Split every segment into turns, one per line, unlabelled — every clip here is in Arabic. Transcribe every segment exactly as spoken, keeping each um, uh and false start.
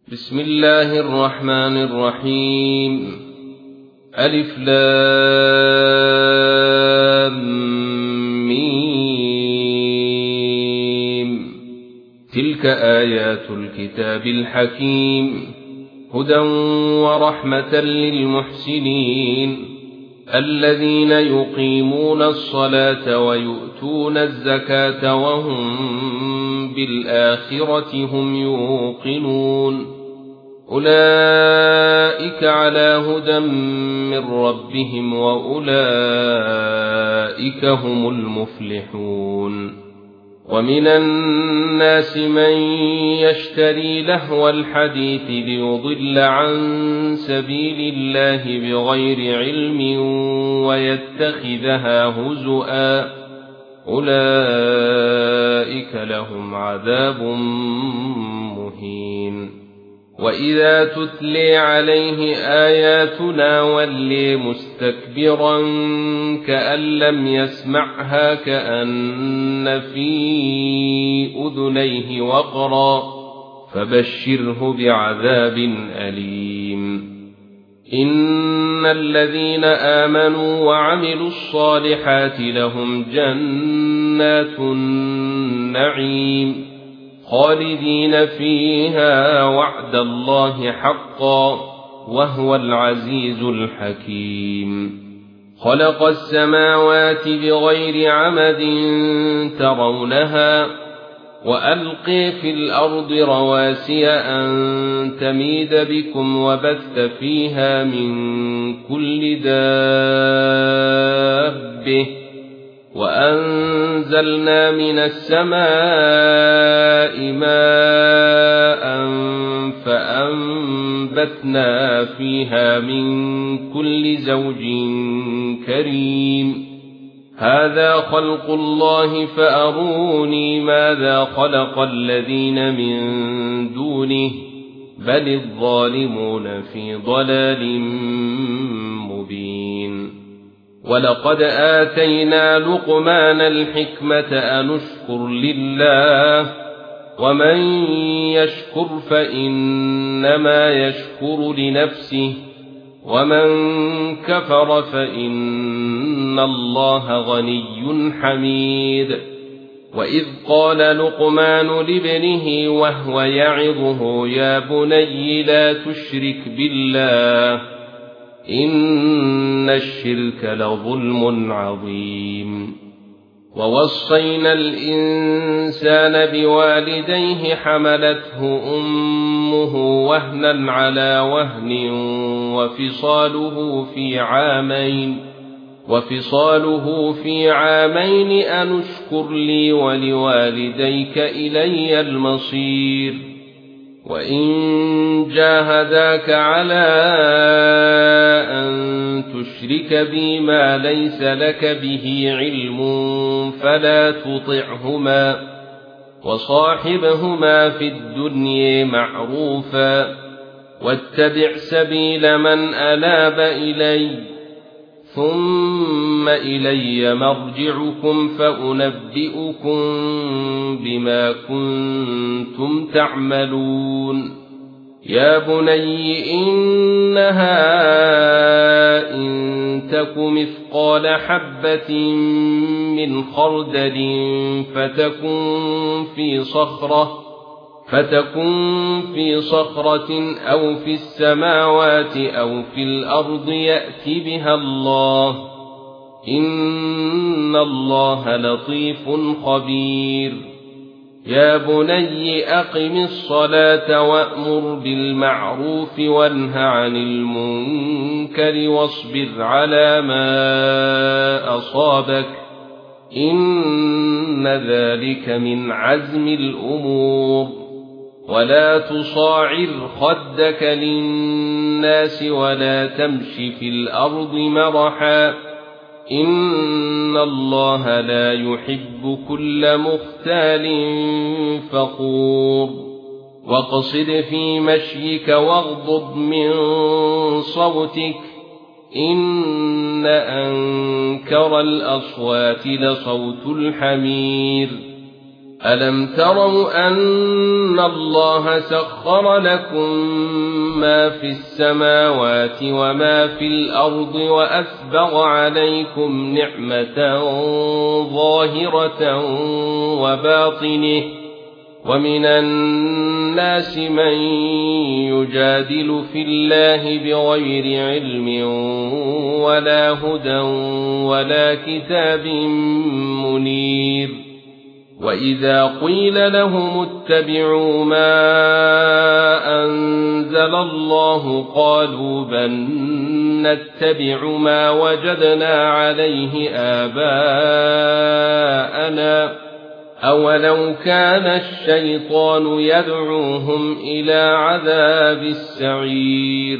بسم الله الرحمن الرحيم. ألف لام ميم. تلك آيات الكتاب الحكيم، هدى ورحمة للمحسنين الذين يقيمون الصلاة ويؤتون الزكاة وهم بالآخرة هم يوقنون. أولئك على هدى من ربهم وأولئك هم المفلحون. ومن الناس من يشتري لهو الحديث ليضل عن سبيل الله بغير علم ويتخذها هزؤا، أولئك لهم عذاب مهين. وإذا تتلي عليه آياتنا ولي مستكبرا كأن لم يسمعها كأن في أذنيه وقرا، فبشره بعذاب أليم. إن الذين آمنوا وعملوا الصالحات لهم جنات النعيم خالدين فيها وعد الله حقا وهو العزيز الحكيم. خلق السماوات بغير عمد ترونها وألقي في الأرض رواسي أن تميد بكم وبث فيها من كل دابة وأنزلنا من السماء ماء فأنبتنا فيها من كل زوج كريم. هذا خلق الله فأروني ماذا خلق الذين من دونه بل الظالمون في ضلال مبين. ولقد آتينا لقمان الحكمة أن اشكر لله ومن يشكر فإنما يشكر لنفسه ومن كفر فإن الله غني حميد. وإذ قال لقمان لابنه وهو يعظه يا بني لا تشرك بالله إن الشرك لظلم عظيم. ووصينا الإنسان بوالديه حملته أمه وهنا على وهن وفصاله في عامين وفصاله في عامين أن اشكر لي ولوالديك إلي المصير. وإن جاهداك على أن تشرك بي ما ليس لك به علم فلا تطعهما وصاحبهما في الدنيا معروفا واتبع سبيل من أناب إلي ثم إلي مرجعكم فأنبئكم بما كنتم تعملون. يا بني إنها إن تك مثقال حبة من خردل فتكن في صخرة فتكن في صخرة أو في السماوات أو في الأرض يأت بها الله إن الله لطيف خبير. يا بني أقم الصلاة وأمر بالمعروف وانه عن المنكر واصبر على ما أصابك إن ذلك من عزم الأمور. ولا تصاعر خدك للناس ولا تمش في الأرض مرحا إن الله لا يحب كل مختال فخور. واقصد في مشيك واغضض من صوتك إن أنكر الأصوات لصوت الحمير ألم تروا أن الله سخر لكم ما في السماوات وما في الأرض وأسبغ عليكم نعمة ظاهرة وباطنة ومن الناس من يجادل في الله بغير علم ولا هدى ولا كتاب منير وإذا قيل لهم اتبعوا ما أنزل الله قالوا بل نتبع ما وجدنا عليه آباءنا أولو كان الشيطان يدعوهم إلى عذاب السعير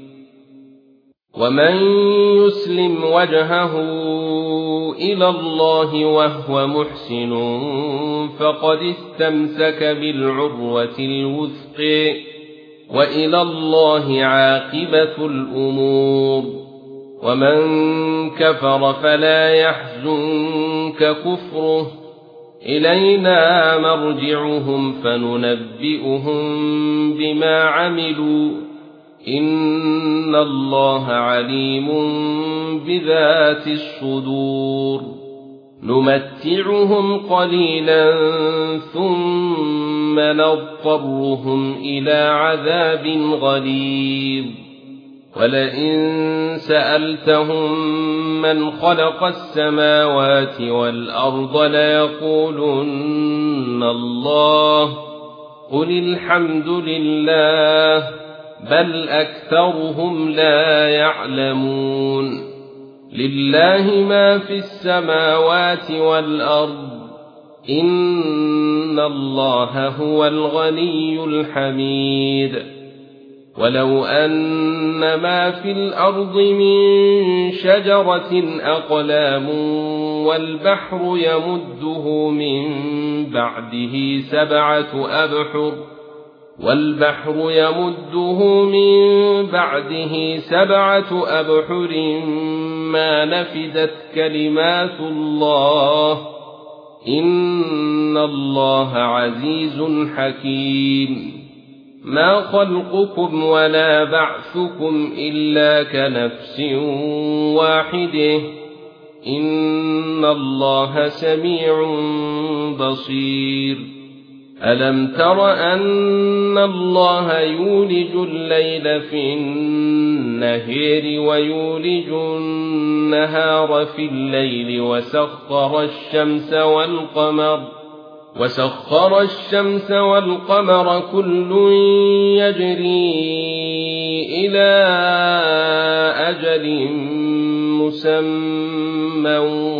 ومن يسلم وجهه إلى الله وهو محسن فقد استمسك بالعروة الوثق وإلى الله عاقبة الأمور ومن كفر فلا يحزنك كفره إلينا مرجعهم فننبئهم بما عملوا إن الله عليم بذات الصدور نمتعهم قليلا ثم نضطرهم إلى عذاب غليظ ولئن سألتهم من خلق السماوات والأرض ليقولن الله قل الحمد لله بل أكثرهم لا يعلمون لله ما في السماوات والأرض إن الله هو الغني الحميد ولو أن ما في الأرض من شجرة أقلام والبحر يمده من بعده سبعة أبحر والبحر يمده من بعده سبعة أبحر ما نفدت كلمات الله إن الله عزيز حكيم ما خلقكم ولا بعثكم إلا كنفس واحدة إن الله سميع بصير ألم تر أن الله يولج الليل في النهار ويولج النهار في الليل وسخر الشمس والقمر وسخر الشمس والقمر كل يجري إلى أجل مسمى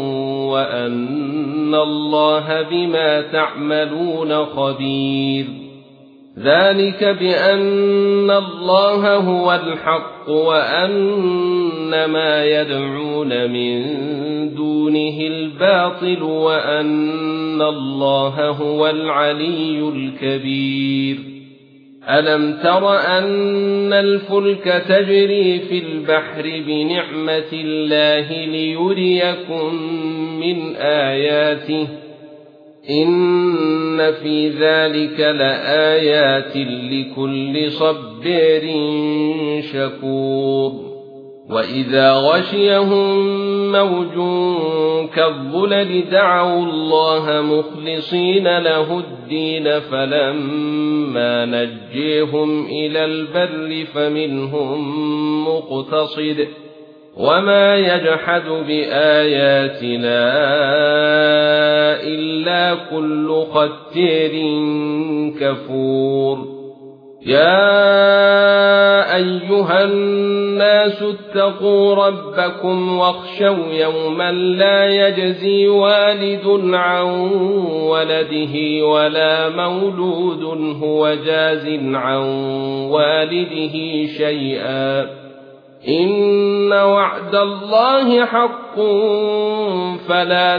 وأن الله بما تعملون خبير ذلك بأن الله هو الحق وأن ما يدعون من دونه الباطل وأن الله هو العلي الكبير ألم تر أن الفلك تجري في البحر بنعمة الله ليريكم من آياته إن في ذلك لآيات لكل صبار شكور وإذا غشيهم موج كالظلل دعوا الله مخلصين له الدين فلما نجيهم إلى البر فمنهم مقتصد وما يجحد بآياتنا إلا كل ختار كفور يا أيها الناس اتقوا ربكم واخشوا يوما لا يجزي والد عن ولده ولا مولود هو جاز عن والده شيئا إن وعد الله حق فلا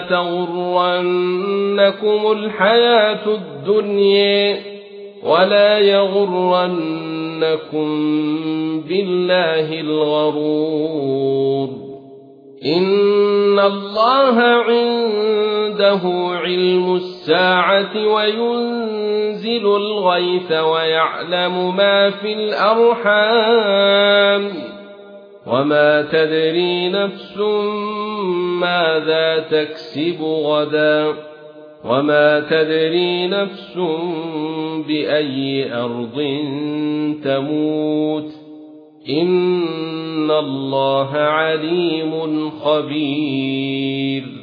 تغرنكم الحياة الدنيا ولا يغرنكم بالله الغرور إن الله عنده علم الساعة وينزل الغيث ويعلم ما في الأرحام وما تدري نفس ماذا تكسب غدا وما تدري نفس بأي أرض تموت إن الله عليم خبير.